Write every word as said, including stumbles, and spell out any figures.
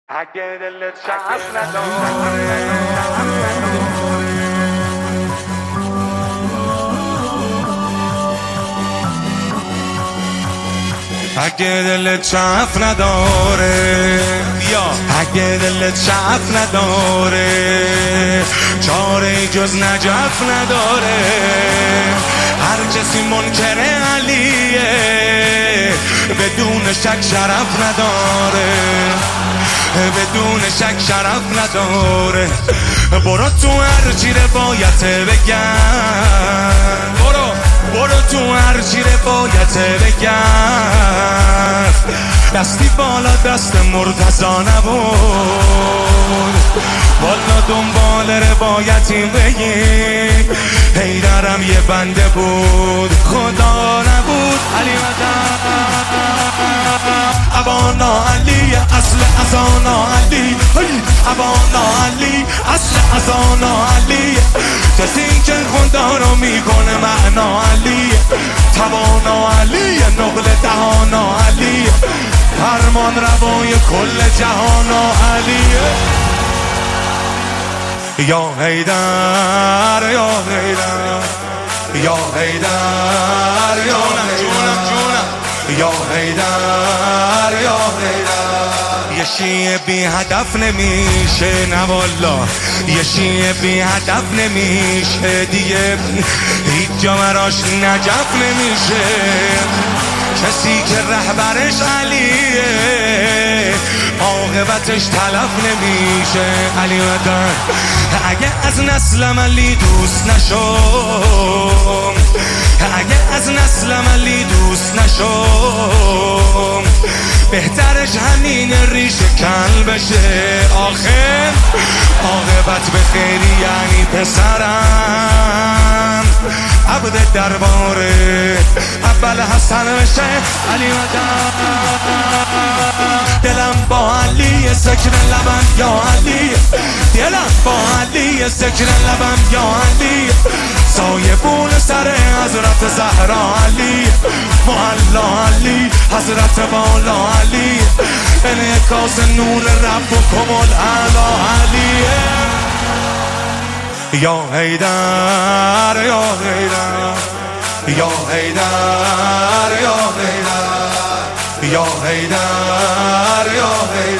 اگه دلت شعف نداره اگه دلت شعف نداره یا اگه دلت شعف نداره چاره جز نجف نداره هر کسی منکر علیه بدون شک شرف نداره بدون شک شرف نداره برو تو هرچی روایت بگن برو برو تو هرچی روایت بگن دستی بالا دست مرتضا نبود والا دنبال روایتی بگی حیدرم یه بنده بود خدا نبود علی مدد ابانا علی اصل ازانا علی ابانا علی اصل ازانا علی کسی که خدا رو میکنه معنا علی توانا علی نقل دهانا علی فرمان روای کل جهانا علی یا حیدر یا حیدر یا حیدر یا جونم جونم یا حیدر یا حیدر یه شیعه بی هدف نمیشه نه والا یه شیعه بی هدف نمیشه دیگه هیچ جا براش نجف نمیشه کسی که رهبرش علیه عاقبتش تلف نمیشه علی مدد اگه از نسلم علی دوست نشم اگه از نسلم علی دوست نشم بهترش همین ریش کل بشه آخر عاقبت به خیری یعنی پسرم عبد درباره اول حسن بشه علی مدد دلم با علی سکر لبم یا علی دلم با علی سکر لبم یا علی سایبون سر حضرت زهرا علی محلا علی حضرت بالا علی انعکاس نور رب و کمال اعلی علی یا حیدر یا حیدر یا حیدر یا حیدر یا حیدر یا حیدر